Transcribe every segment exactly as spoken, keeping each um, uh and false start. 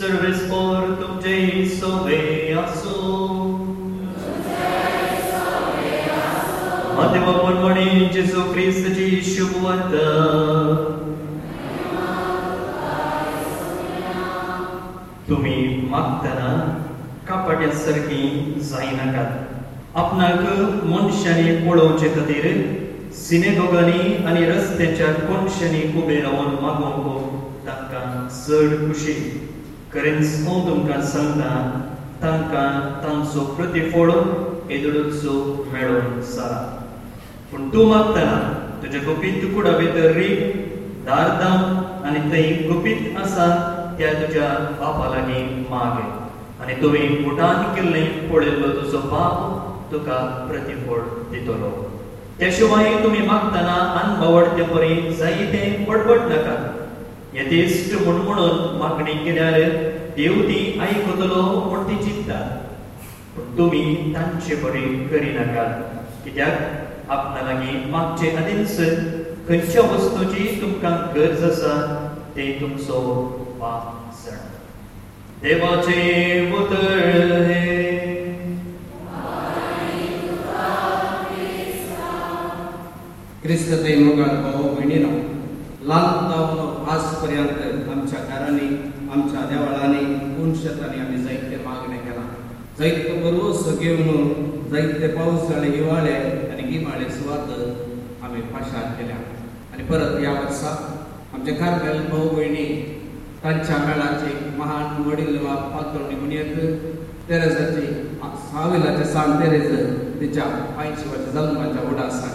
सर्वेस्पर तुमचे सोबे आसो. देवा परमणे जेजू ख्रिस्ताची शुभ वार्ता. तुम्ही मागतना कापाट्या सारखी जायनाकात. आपणाक मनशांनी पळोवचे खातीर सिनेगोगांनी आनी रस्त्याच्या कोनशांनी उबे रावन मागोवंक तांकां चड खुशी. खरेंच हांव तुमकां सांगता, तांकां तांचो प्रतिफळ येदोळूचो मेळोन जाला. पूण तूं मागतना तुज्या गुपीत कुडा भितर रीग, दार दाम आनी थंय गुपीत आसा त्या तुज्या बापा लागीं माग. आनी तुवें गुटान केल्लें पळयल्लो तुजो बाप तुका प्रतिफळ दितलो. त्या शिवाय तुमी मागतना अनभवडते परी जायते बडबड नाका. यथेश्ट म्हूण म्हणून मागणी केल्यार देव ती आयकतलो म्हूण ती चिंतता. पूण तुमी तांचे बरी करिनाकात, कित्याक आपणा लागीं मागचे आदींच खंयच्या वस्तूची तुमकां गरज आसा ते तुमचो बाप जाणा. देवाचे उतर हे. क्रिस्त ते मोगाळ भाव भयणीनो, ल्हान जावन आज पर्यंत आमच्या घरांनी, आमच्या देवळांनी, पुणशेतांनी आमी जायते मागणे केला. जायते परवस घेवन जायते पावसाळे, हिवाळे आनी गिमाळे सुवात आमी पाशार केल्या. आनी परत ह्या वर्सा आमचे खारमेल भाऊ भयणी तांच्या मेळाची महान वडील वा पातळणी म्हणयत तेरेजाची साविलाचे सांत तेरेज तिच्या ऐंशी वर्षा जन्माच्या उडासाक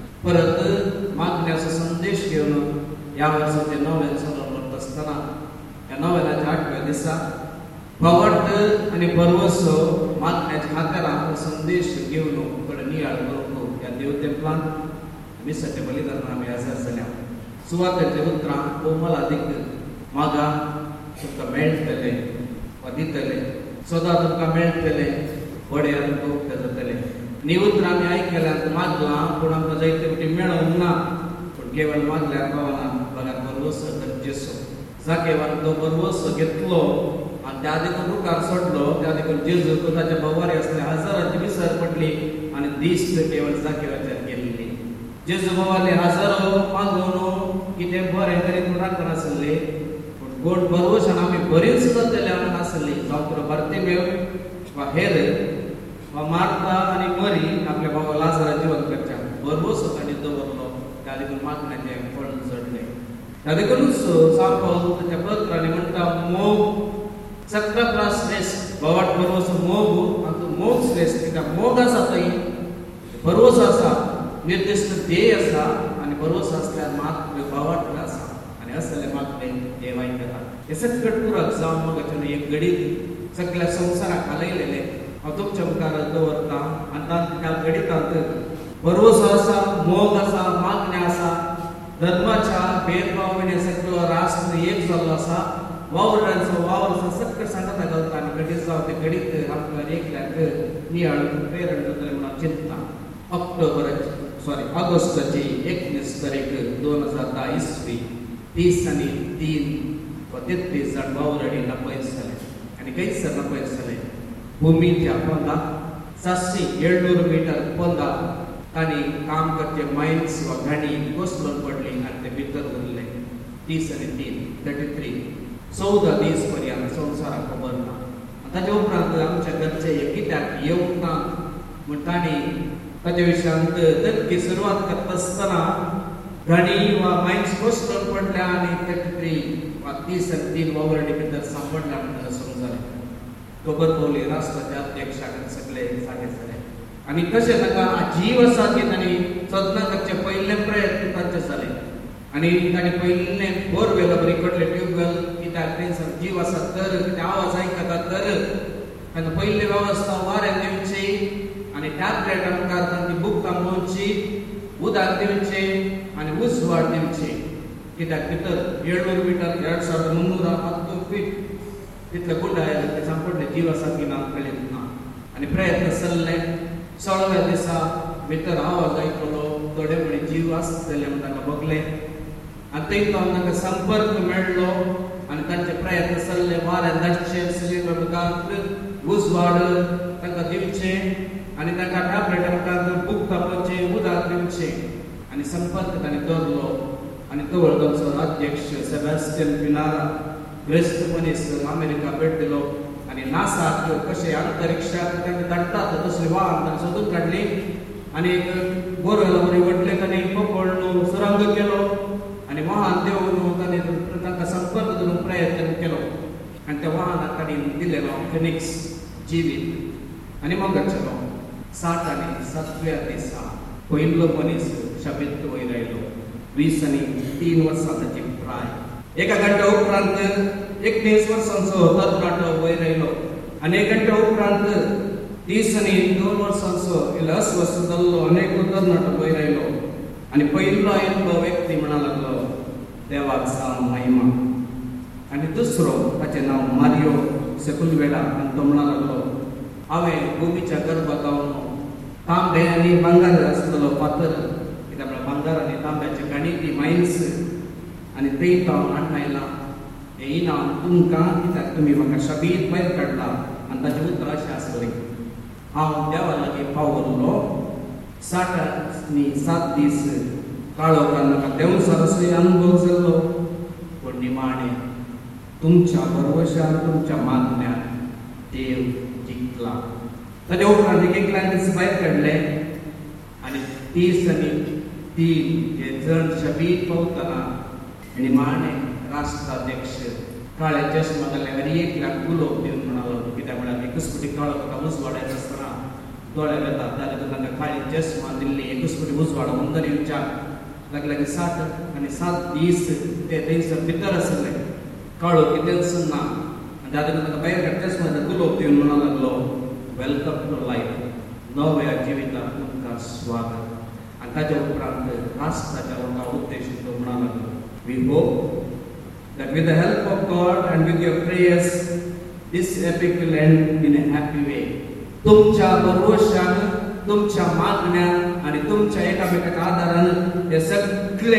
परत मागण्याचो संदेश घेवन ह्या वर्साचे नोवेल चालू करता आसतना ह्या नोवेलाच्या आठव्या दिसा फवट आनी परवसो मागण्याच्या हातार संदेश घेवन कडे नियाळ करूंक ह्या देवतेंपलांत मिसाचे बलिदान आमी हजर जाल्या. सुवातेचे उतरां कोमल अधिक मागा तुमकां मेळटले वा दितले, सदां तुमकां मेळटले, बडे अनुभव जातले. नी उतरां आमी आयकल्यात, मागलां पूण आमकां जायते फावटी मेळोंक ना. पूण केवळ मागल्यार पावना. बघात बरवसो तर जेसो जाकेवान तो बरवसो घेतलो आनी त्या देखून रुकार सोडलो. त्या देखून जेजू ताच्या भोवारी आसले हजारांची विसर पडली आनी दीस केवळ जाकेवाचेर गेल्ली. जेजू भोवाले हजारो मागून कितें बरें करीत राखनासले, पूण गोड बरवशान आमी बरींच जातले म्हणून आसली. जावं तर बार्तिमेव वा हेर वा मार्था आनी मरी आपल्या भावा लाजरा जिवंत करच्या बरवसो तांणी दवरलो. त्या देखून मागण्याचें फळ चडलें. त्या देखूनच सांत पावल ताच्या पत्रांनी म्हणटा, मोग सगळ्या श्रेष्ठ भवाट बरवसो मोग आनी तो मोग श्रेष्ठ. कित्याक मोग आसा थंय बरवसो आसा, निर्दिश्ट ध्येय आसा आनी बरवसो आसल्यार मात भवाट आसा आनी असले मागणे देव आयकता. हे सगळें पुराक जावन मोगाचें एक घडीत सगळ्या संवसाराक हालयलेले हांव तुमच्या मुखार दवरता. आनी तांच्या घडितांत बरवसो आसा, मोग आसा, मागणे आसा, धर्माच्या भेदभाव विणे सगळो राष्ट्र एक जाल्लो आसा, वावरांचो वावर आसा, सगळें सांगता घालता आनी घडीत जावन ते घडीत आपल्याक एकल्याक नियाळ प्रेरण जातले म्हूण हांव चिंतता. ऑक्टोबर सॉरी ऑगस्टाची एकवीस तारीख दोन हजार धा इसवी तीस आनी तीन वा तेत्तीस जाण वावरांनी नपयत जाले आनी कैसर नपयत जाले. भुमीच्या पोंदा सातशे एळनूर मिटर पोंदा तांणी काम करचे मायन्स वा घाणी कोसळून पडली आनी ते भितर उरले. तीस आनी तीन थर्टी थ्री चौदा दीस पर्यंत संवसाराक खबर ना. ताच्या उपरांत आमच्या घरचे हे कित्याक येवंक ना म्हूण तांणी ताच्या विशयांत नक्की सुरवात करता आसतना घाणी वा मायन्स कोसळून पडल्या आनी थर्टी थ्री वा तीस आनी तीन वावरणी भितर सांपडल्या म्हणून समजलें. खबर पावली राष्ट्राच्या अध्यक्षाक सगळे जागे जाले आनी कशें ताका जीव आसा की तांणी सदना करचे पयले प्रयत्न तांचे जाले आनी तांणी पयले बोरवेल बरी कडले ट्यूबवेल कित्याक थंयसर जीव आसा तर कितें आवाज आयकता तर तांकां पयली वेवस्था वारें दिवची आनी टॅबलेट मुखार तांची बुकां मोडची, उदक दिवचें आनी उसवाड दिवची. कित्याक भितर एळनूर मिटर देड सावर मुन्नूरा पांच फीट तितले गुंडाळे ते सांपडले जीव आसा की ना कळीत ना. आनी प्रयत्न चल्ले. सोळव्या दिसा भितर आवाज आयकलो, थोडे म्हणे जीव आसतले म्हूण तांकां बगले आनी थंय तांकां संपर्क मेळ्ळो आनी आनी तांचे प्रयत्न चल्ले वाऱ्यान धाडचे श्रीलंकांत उजवाड तांकां दिवचें आनी तांकां ठापरे टमकांत बूक तापोवचें उदक दिवचें आनी संपर्क ताणें दवरलो आनी तो वळखचो अध्यक्ष सेबॅस्टियन पिनारा ग्रेस्त मनीस अमेरिका भेट दिलो आनी नासाक कशें अंतरिक्षाक तांकां धाडटात तसली वाहन ताणें सोदून काडली आनी एक बरो बरी व्हडले ताणें पकडलो सुरंग केलो आनी वाहन देंवन ताणें तांकां संपर्क दवरून प्रयत्न केलो आनी त्या वाहनाक ताणें दिलेलो फिनिक्स जिवीत आनी मोगाचेलो साठ आनी सातव्या दिसा पयलो मनीस शाबीत वयर आयलो वीस आनी तीन वर्सां ताची प्राय एका घंटा उपरांत एकवीस वर्सांचो तरणाटो वयर आयलो आनी एक घंटा उपरांत तीस आनी दोन वर्सांचो अस्वस्थ जाल्लो अनेक तरणाटो वयर आयलो आनी पयलो आयिल्लो व्यक्ती म्हणा लागलो देवाक जावं महिमा आनी दुसरो ताचें नांव मारियो सेकुलवेडा आनी तो म्हणा लागलो हांवें भुमीच्या गर्भात रावन तांबे आनी भांगार आसलेलो फातर कित्याक म्हळ्यार भांगार आनी तांब्याचे गणिती मायन्स आनी ते तो हांव हाडून आयलां हें इनाम तुमकां कित्याक तुमी म्हाका शाबीत भायर काडला आनी ताचें उतर अशें आसलें हांव देवा लागीं पावल्लो साठ आनी सात दीस काळोखान म्हाका देंवसारसोय अनुभव जाल्लो पूण निमाणें तुमच्या भरवशार तुमच्या मागण्यान देव जिंकला ताचे उपरांत एक एकल्यान दीस भायर काडले आनी तीस आनी तीन हे जण शाबीत पावतना निमाणें राष्ट्राध्यक्ष काळे चश्मा घाल्ले आनी एकल्याक उलोवप दिवन म्हणालो कित्याक म्हळ्यार एकूच फावटी काळो ताका उजवाडायचो आसतना दोळे वेतात जाल्यार तांकां काळी चश्मा दिल्ली एकूच फावटी उजवाडा अंदर येवच्याक लागले की साठ आनी सात दीस ते थंयसर भितर आसले काळो कितें ना आनी ताका ताका भायर काडटा चश्मा उलोवप दिवन म्हणूंक लागलो वेलकम टू लायफ नव्या जिविताक तुमकां स्वागत आनी ताच्या उपरांत राष्ट्राच्या लोकांक उद्देशीत तो म्हणूंक लागलो we hope that with the help of God and with your prayers this epic will end in a happy way तुमच्या भरवशान तुमच्या मागण्यान आनी तुमच्या एकामेकाक आदारान हे सगळे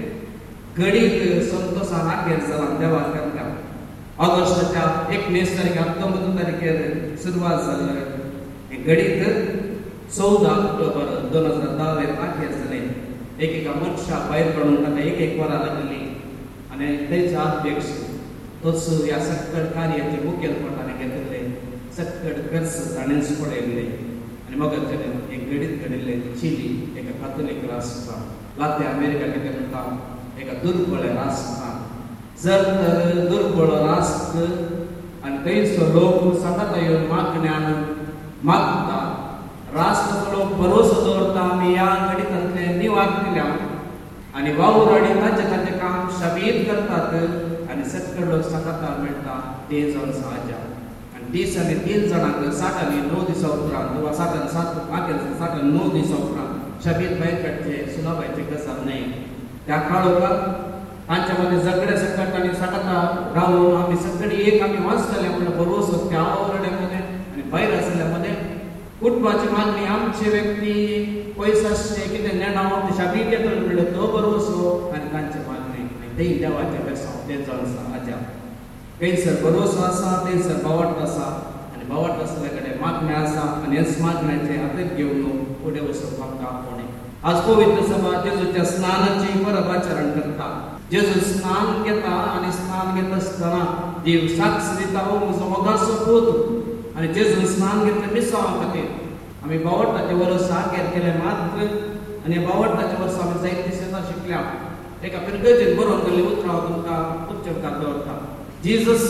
घडीक संतोषान आखेर जालां देवाक करता ऑगस्टाच्या एकवीस तारीख पंतोबंद तारखेर सुरवात जाल्ले हे घडीक चौदा ऑक्टोबर दोन हजार धा वेर आखेर जाले एक एका मनशा भायर काडून ताका एक एक वरां लागली आनी थंयचो अध्यक्ष तोच ह्या सक्कड कार्याचे मुखेलपणान घेतिल्ले सक्कड खर्च ताणेंच पळयल्ले आनी मगत एक घडीत घडिल्ले चिली एका कातोलीक राष्ट्रान लातीन अमेरिका कितें म्हणटा एका दुर्बळ राष्ट्रान जर तर दुर्बळ राष्ट्र आनी थंयचो लोक सतत येवन मागण्यान मागता राष्ट्र लोक भरोसो दवरता आमी ह्या घडीतांतले निवारतल्या आनी वावर आनी ताचें ताचें काम शाबीत करतात आनी सक्कड लोक सकाळां मेळटा ते जावन साहजा आनी तीस आनी तीन जाणांक साठ आनी णव दिसां उपरांत वा साठ आनी सात मागीर साठ आनी णव दिसां उपरांत शाबीत भायर काडचे सुनाबायचे गजाल न्हय त्या काळोखाक तांच्या मदें झगडे सकट आनी सकाळां रावन आमी सगळीं एक आमी वाचतले म्हणून भरवसो त्या वावरड्या मदें आनी भायर आसल्या मदें कुटुंबाची मागणी आमचे व्यक्ती पयसाचे कितें नेणाव ते शाबीत येतलो म्हणल्यार तो भरवसो आनी तांचे मागणी आनी तेय देवाचें बेसांव तें जावन आसा हाज्या खंयसर भरवसो आसा थंयसर बावट आसा आनी बावट आसले कडेन मागणी आसा आनी हेच मागण्याचे हातीक घेवन फुडें वचप आमकां आपणे आज पवित्र सभा जेजूच्या स्नानाची परबाचरण करता जेजू स्नान घेता आनी स्नान घेता आसतना देव साक्ष दिता हो म्हजो मोगाचो पूत आनी जेजू स्नान घेतलें मिसावा खातीर आमी बावटाचे वर्स आखेर केले मात्र आनी बावटाचे वर्स आमी जायत दिसां शिकल्या एका पिरगेचेर बरोवन गेल्ली उतरां हांव तुमकां तुमचे मुखार दवरता Jesus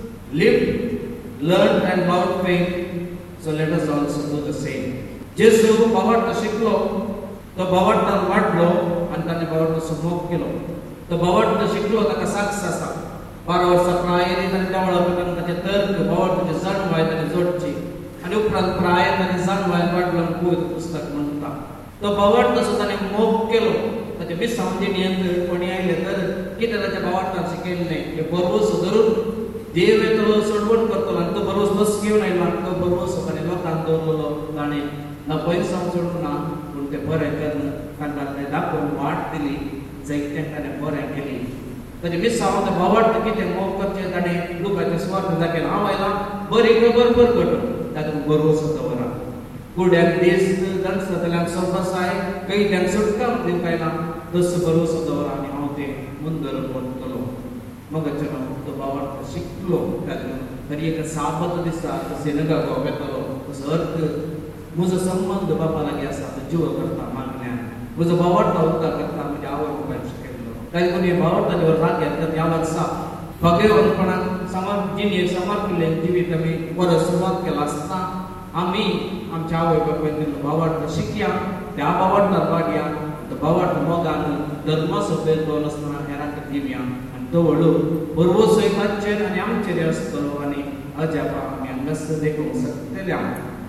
lived learned and bowed faith so let us also do the same जेजू बावट शिकलो तो बावटान वाडलो आनी ताणें बावटाचो मोग केलो तो बावट शिकलो ताका साक्ष आसा बारा वर्सां प्रायेरी ताणें देवळा भितर ताचें तर्क बावटाचें जाणवाय ताणें जोडची आनी उपरांत प्रायेन ताणें जाणवाय वाडलो आनी पवित्र पुस्तक म्हणटा तो बावट तसो ताणें मोग केलो ताचे मिसांव दिणयेंत कोणी आयले तर कितें ताच्या बावटान शिकयल्लें हे बरोवसो धरून देव येतलो सोडवण करतलो आनी तो बरोवस बस घेवन आयलो आनी तो बरोवसो ताणें लोकांक दवरलेलो ताणें ना पयसांव सोडूंक ना पूण तें बरें करून तांकां तें दाखोवन वाट दिली जायत्यांक ताणें बरें केली ताजे मिसांव ते भावार्थ कितें मोवपाचें ताणें लोकांच्या स्वार्थ दाखयला. हांव आयलां बरी खबर बरकट तातूंत भरवंसो दवरा. कुड्याक देस दणसतल्यांक सोंपसाय कैद्यांक सुटका दिवंक आयलां तसो भरवंसो दवरा आनी हांव तें मुंदर व्हरतलो. मगचनो तो भावार्थ शिकलो तातूंत तरी एक साबत दिसा सिनेगागो येतलो तसो अर्थ म्हजो संबंद बापा लागीं आसा तो जिव करता मागण्यान म्हजो भावार्थ उद्दार करता म्हणजे आवय बापायन शिकयल्लो. ताजे कोणी भावार्थाचे राग घेतला ह्या वर्सा भगेवणपणाक समर्प जिणेक समर्पिल्लें जिवीत आमी परत सुरवात केला आसतना आमी आमच्या आवय बापायन दिल्लो भावार्थ शिकया, त्या भावार्थार वागया, तो भावार्थ मोगान धर्माचो भेदभाव नासतना हेरांक दिवया आनी तो व्हडलो परवोसोय ताचेर आनी आमचेर आसतलो आनी अजापा आमी हांगास देखूंक शकतले.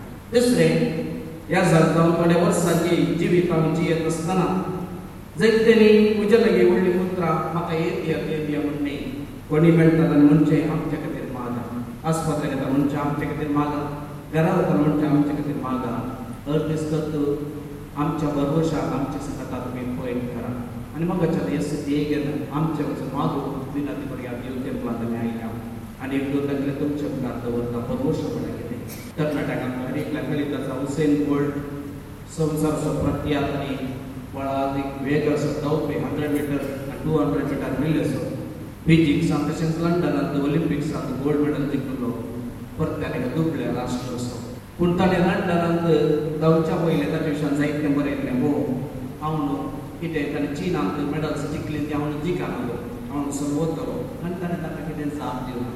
दुसरें ह्या जातकां थोड्या वर्सांची जिवीत आमी जियेत आसतना जायतेनी म्हज्या लागीं व्हडलीं उतरां म्हाका येत येत येत म्हणणी कोणी मेळटात आनी म्हणचे आमचे खातीर मागा, आस्पत्रेक येता म्हणचे आमचे खातीर मागा, घरा वता म्हणचे आमचे खातीर मागा. अर्थ दिसतात आमच्या भरवशाक आमच्या संकटाक तुमी पळयत करा आनी म्हाका येस घेन आमचे वचून मागू विनंती करया. देव टेंपलांत आमी आयल्या आनी एक दोन तांतले तुमच्या मुखार दवरता भरवशा म्हणा कितें कर्नाटकांत हर एकल्या कलिताचा हुसेन बोल्ट संवसाराचो प्रख्यात आनी वळाद एक वेग असो धांवपी हंड्रेड मिटर आनी टू हंड्रेड मिटर रिले असो फिजिक्सांत तशेंच लंडनांत ऑलिंपिक्सांत गोल्ड मेडल जिखलो परत्यान एका दुबळ्या राष्ट्र असो. पूण ताणें लंडनांत धांवच्या पयलें ताचे विशयान जायतें बरयल्लें. भोव हांव न्हू कितें ताणें चीनांत मेडल्स जिखलीं ती हांव जिखनालो, हांव न्हू सरवतलो आनी ताणें ताका कितें जाप दिवना.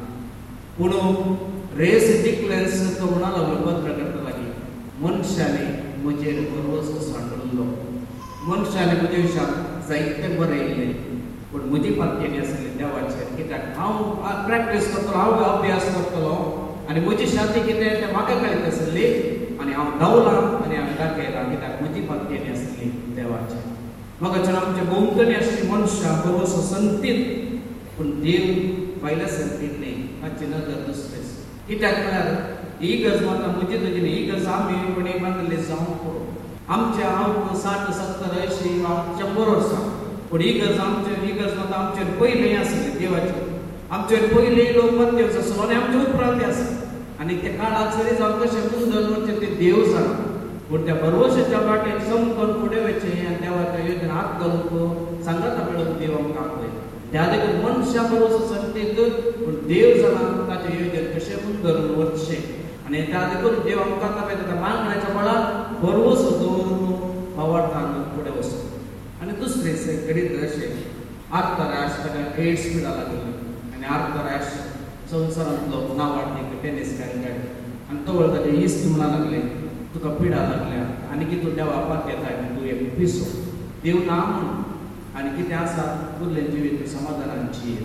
पूण रेस जिखलेंस तो म्हणा लागलो पत्रकारां लागीं मनशांनी म्हजेर भरवंसो सांडलो, मनशांनी म्हजे विशयान जायतें बरयल्लें पूण म्हजी पातयेनी आसली देवाचेर. कित्याक हांव प्रॅक्टीस करतलो, हांव अभ्यास करतलो आनी म्हजी शाती कितें तें म्हाका कळीत आसली आनी हांव धांवलां आनी हांवें दाखयलां कित्याक म्हजी पातयेनी आसली देवाचेर. म्हाका आमचे भोंवतणी आशिल्लीं मनशां भरवंसो संतीत पूण देव पयल्या संतीत न्ही ताची नदर दुसरेच. कित्याक म्हळ्यार ही गज म्हाका म्हजी तुजी न्ही, ही गज आमी कोणी बांदली जावंक पुरो. आमचे हांव साठ सत्तर अंयशीं वा शंबर वर्सां पूण ही गज आमचे ही गज मात आमचेर पयलीं आसली देवाची. आमचेर पयलीं लोक मध्यव आसलो आनी आमचे उपरांत आसा आनी त्या काळाक सरी जावन कशें मुंदर वचचें तें देव जाणा. पूण त्या भरवशाच्या वाटेन समकोन फुडें वचचें आनी देवाच्या योजनेन हात घालूंक सांगाता मेळूंक देव आमकां आपयता. त्या देखून मनशां भरवंसो संतीत पूण देव जाणा ताचे योजनेन कशें मुंदर वचचें आनी त्या देखून देव आमकां आपयता त्या मागण्याच्या बळार भरवंसो दवरून भावार्थान फुडें वचूं. आनी दुसरें सेकंडीत अशें आंतरराष्ट्रीय एड्स पिडा लागली आनी आंतरराष्ट्रीय संवसारांतलो नांवाडीक टेनीस खेळगड आनी तो वळ ताचे इश्ट म्हणा लागले तुका पिडा लागल्या आनी कितें देवा पातयेता तूं एक पिसो देव ना म्हूण आनी कितें आसा उरलें जिवीत समाधानान जिये.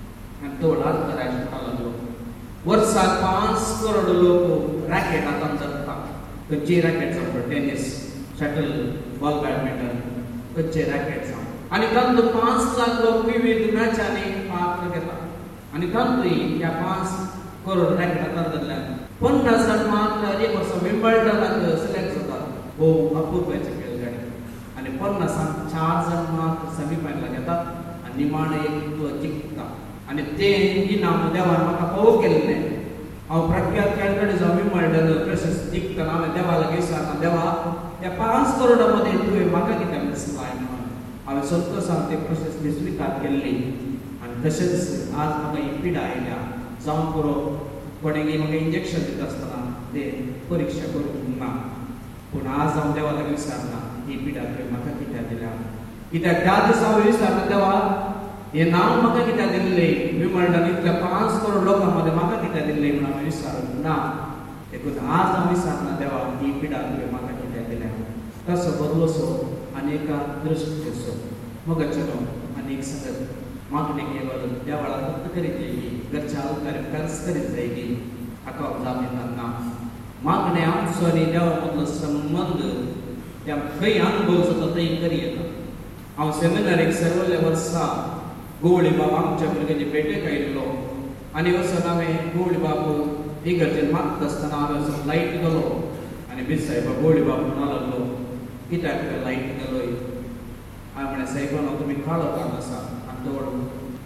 आनी तो वळ आंतरराष्ट्रीय म्हणा लागलो वर्साक पांच करोड लोक रॅकेट हातांत धरता. खंयचीय रॅकेट जावं पळय टेनीस, शटल, बॉल बॅडमिंटन खंयचेय रॅकेट जावं आनी तातूंत पांच लाख लोक विविध मॅचांनी पात्र घेतात आनी तातूंतय ह्या पांच करोड रॅकेट हातांत धरल्यान पन्नास जाण मात्र एक वर्सा विंबल्डनाक सिलेक्ट जातात. भोव अपुरबायेचे खेळगडे आनी पन्नासांक चार जाण मात्र सेमीफायनलाक येतात आनी निमाणें एक जिखता आनी तें इनाम देवान म्हाका फावो केल्लें. हांव प्रख्यात खेळगडे जावन विंबल्डन प्रशस्त जिखतना हांवें देवा लागीं विचारना देवा ह्या पांच करोडा मदीं तुवें म्हाका कित्याक दिसलाय म्हणून. हांवें संतोशान तें प्रशस्ती स्विकार केल्ली आनी तशेंच आज म्हाका ही पिडा आयल्या. जावं पुरो कोणेंय म्हाका इंजेक्शन दिता आसतना तें परिक्षा करूंक ना पूण आज हांव देवा लागीं विचारना ही पिडा तुवें म्हाका कित्याक दिल्या. कित्याक त्या दिसा हांवें विचारना देवा हें नांव म्हाका कित्याक दिल्लें विंबल्डन इतल्या पांच करोड लोकां मदें म्हाका कित्याक दिल्लें म्हणून हांवें विचारूंक ना. देखून आज हांव विचारना देवा ही पिडा तुवें म्हाका कित्याक दिल्या. तसो भरवंसो अनेका दृश्ट असो मगचनो अनेक संगत मागणे केवळ देवाळा फक्त करीत जायगी घरच्या अवकार्य कर्ज करीत जायगी हाका जाम येता ना. मागणे आमचो आनी देवा मदलो संबंध त्या खंय अनुभव जाता थंय करी येता. हांव सेमिनारीक सर्वल्या वर्सा गोवळी बाब आमच्या भुरग्याचे भेटेक आयिल्लो आनी वचून हांवें गोवळी बाब इगर्जेन मागता आसतना हांवें वचून लायट गेलो आनी बी सायबा गोवळी बाब म्हणूंक लागलो कित्याक लायट गेलोय. हांवें म्हळें सायबा तुमी काळो काम आसा आनी तो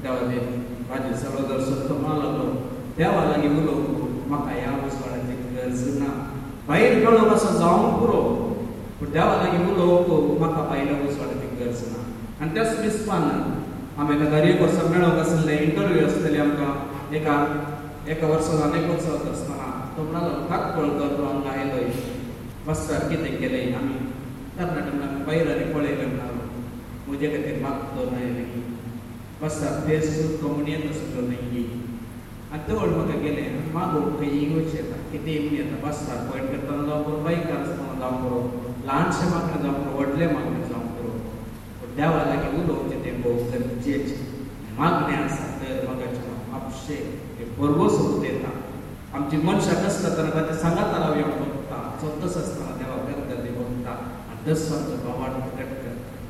देवा दे माझे सरोदर सत्तो लागलो देवा लागी उलोवंक म्हाका ह्या उसवाडाची गरज ना. भायर गेलो कसो जावंक पुरो पूण देवा लागी उलोवंक म्हाका भायल्या उसवाडाची गरज ना. आनी त्याच विस्पान आमी दर्याक वर्सां मेळोंक आसले इंटरव्यू आसलेली आमकां एका एका वर्सान अनेक वर्सां वता आसतना तो म्हणालो काक कळकर तो हांगा आयलो बसतार कितें केलें आमी तरणाटे आमी भायर आनी पळयलें म्हणालो म्हजे खातीर मागतो न्हय बसतार तेच कम्युनियन आसलो न्हय आनी तो म्हाका गेलें मागोवंक खंय वचचें येता कितें म्हूण येता बसतार पॉयंट करतना जावं बरो बायकार आसतना जावं बरो ल्हानशें मागणें जावं बरो व्हडलें मागणें जावं बरो देवा लागीं उलोवचें तें भोव गरजेचें. मागणें आसा तर मागाचें आपशे बरोबर सोबत येता आमची मनशां कसं जातना ते सांगात रावया बघता स्वतःच आसतना देवा करता ते बघता आनी तसो आमचो भावार्थ घडटा.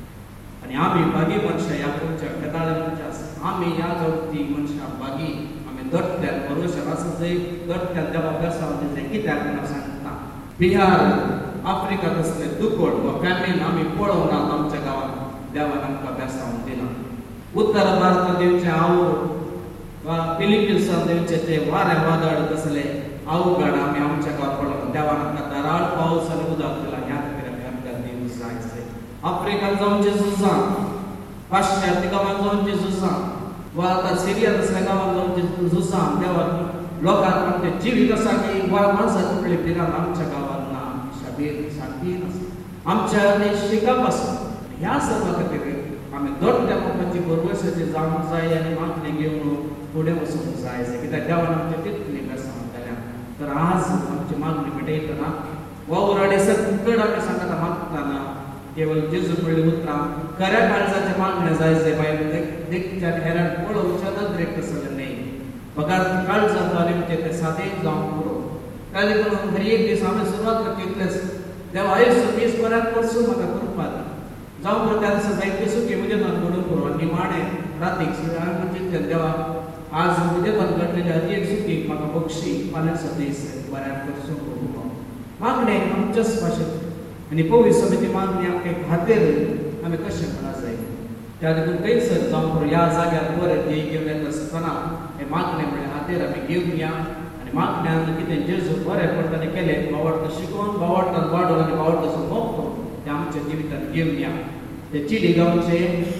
आनी आमी बागी मनशां ह्या कोणच्या केदाळे मनशां आसा आमी ह्या जावपी मनशां बागी आमी दट्ट्यान परमेश्वर आसा जंय दट्ट्यान देवा बेसांव दिलें कित्याक म्हण सांगता. बिहार आफ्रिकांत असले दुकोड वा फॅमिन आमी पळोवंक ना आमच्या गांवांत देवान आमकां बेसांव दिलां. उत्तर भारतांत देवचें आवड वा फिलिपिन्सांत देवचें ते वारें वादळ कसले अवघड आमी आमच्या गांवांत पळोवंक देवान आमकां दराळ पावस आनी उदक दिलां ह्या खातीर आमी आमकां देव जायचे. आफ्रिकान जावचें झुजां पाश्चात्य गांवांत जावचें झुजां वा आतां सिरियान असल्या गांवांत जावचें झुजां देवान लोकांक म्हणटे जिवीत आसा की वा माणसां कुठले पिरान आमच्या गांवांत ना शाबीर शांती आसा आमच्या शिकप आसा. ह्या सर्वा खातीर आमी दोट्ट्या लोकांची बरोबरशी जावंक जाय आनी मागणें घेवन फुडें वचूंक जाय कित्याक देवान आमचें तितलें बेसांव जाल्या तर आज आमची मागणी मिटयतना वावराडे सगळं आमी सांगता मागतना केवळ जेजू म्हणली उतरां खऱ्या काळजाचे मागणें जायचे भायर देखच्या हेरान पळोवच्या नदरेक कसलें न्हय. फकत काळजांत आनी म्हणजे तें सादें जावंक पुरो. काय करून हर एक दीस आमी सुरवात करता इतलेंच देवा आयुश्य दीस बऱ्याक पडसूं म्हाका कृपा दी जावं बरो त्या दिसा जायते सुखी म्हजे नांव घडोवन पुरो आनी निमाणें रातीक चिंतलें देवा आज म्हजे नांव घडलेल्या हर एक सुखीक म्हाका बक्षी फाल्यांचो दीस बऱ्याक पडसूं पुरो. मागणें आमच्याच भाशेंत आनी पवित्र समिती मागणी आमकां खातीर आमी कशें म्हणा जाय त्या देखून खंयसर जावं पुरो ह्या जाग्यार बरें ध्येय घेवन येता आसतना हें मागणें म्हणलें खातीर आमी घेवन या आनी मागण्यान कितें जेजू बरें पडटालें केलें भावार्थ शिकोवन भावार्थांत वाडोवन आनी भावार्थाचो मोग करून ते आमच्या जिवितांत घेवन या. ते चिडी गांवचे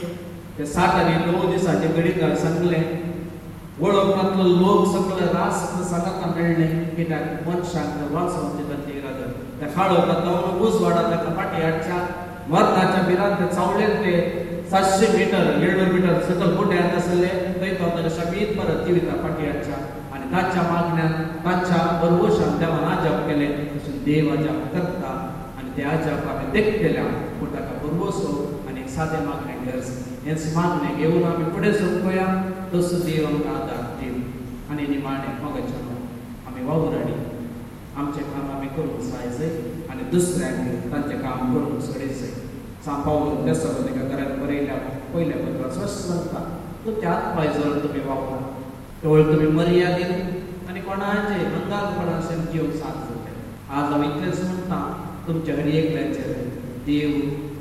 ते सात आनी णव दिसाचे गणित सांगलें वळोवपांतलो लोक सगळे रास सांगाता मेळ्ळें कित्याक मनशांक वाचोवन दिता ती इरादर ते खाडोवपाक जावन उजवाडा ताका फाटी हाडच्या मरणाच्या बिरांत ते चावलेन ते सातशे मिटर येळनूर मिटर सकल मोठे येत आसले थंय तो ताका शाबीत परत जिविता फाटी हाडच्या आनी ताच्या मागण्यान ताच्या बरोवशान देवान आजाप केलें तशें देव आजाप करता आनी ते आजाप आमी देखतेल्या पूण ताका बरोवसो आनी सादें मागणें गरज हेंच मागणें घेवन आमी फुडें सरपया तसो देव आमकां आदार दिव आनी निमाणें मोगाचें आमी वावराडी आमचें काम आमी करूंक जाय आनी दुसऱ्यांक तांचें काम करूंक सोडीत जाय. सांग पावलो तेसलोनिका घरांत बरयल्या पयल्या पत्रांत स्पश्ट सांगता तुमचे हात पांय जर तुमी वावरा केवळ तुमी मर्यादीन आनी कोणाचें अंगालपणान जीव साथ जातले. आज हांव इतलेंच म्हणटा तुमच्या हर एकल्याचेर देव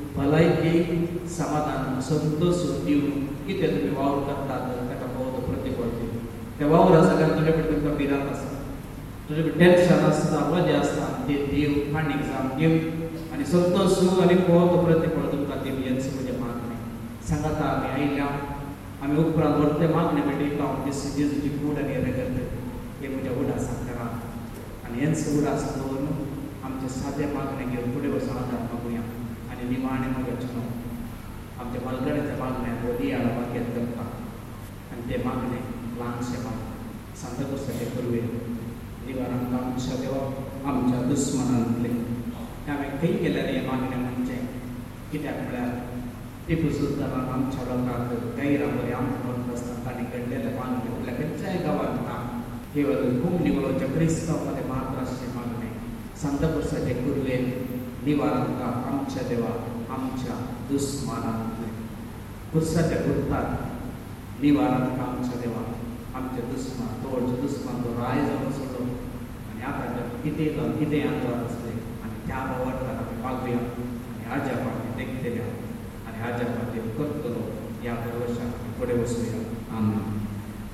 भलायकी समाधान संतोष दिवन कितें तुमी वावर करतात ताका बहुत प्रतिफळ दिवन त्या वावरा सगळ्यान तुजे भितर तुमकां भिरांत आसा तुजे भितर टेन्शन आसता वजें आसता तें देव खांडीक जावन दिवन आनी संतोष आनी बहुत प्रतिफळ तुमकां दिवन हेंच म्हजें मागणें. सांगाता आमी आयल्या आमी उपरांत व्हडले मागणें मेळटा दिस जेजूची कूड आनी हें करता हें म्हज्या उडासाक करा आनी हेंच उडास दवरून आमचें सादें मागणें घेवन फुडें वचून आदार मागुया आनी निमाणें मागचें न्हू आमच्या मलगड्याच्या मागण्याक वदी हाडा वाक्यात करता आनी तें मागणें ल्हानशें मागणें सांता पुस्तके करवे दिवारांक आमच्या देवा आमच्या दुस्मनांतलें तें हांवें खंय गेल्यार हें मागणें म्हणचें कित्याक म्हळ्यार टिपू सुलतानान आमच्या लोकांक गैरा बरें आमकां आसता ताणें घडलेलें मागणें म्हटल्यार खंयच्याय गांवांत ना केवळ घुमली वळोवच्या क्रिस्तांव मध्ये मात्र अशें मागणें सांता पुरसाचे कुरवेन निवारांका आमच्या देवा आमच्या दुस्मानांतलें पुरसाच्या कुर्तात निवारांका आमच्या देवा आमच्या दुस्मान तोडच्या दुस्मान तो राय जावन सोडलो आनी आतां कितें जावन कितें अंगार आसलें आनी त्या भावार्थान आमी मागुया आनी आजाप आमी देखतेल्या आनी आजाप आमी करतलो या भरवशात पुढे बसूया. आमेन.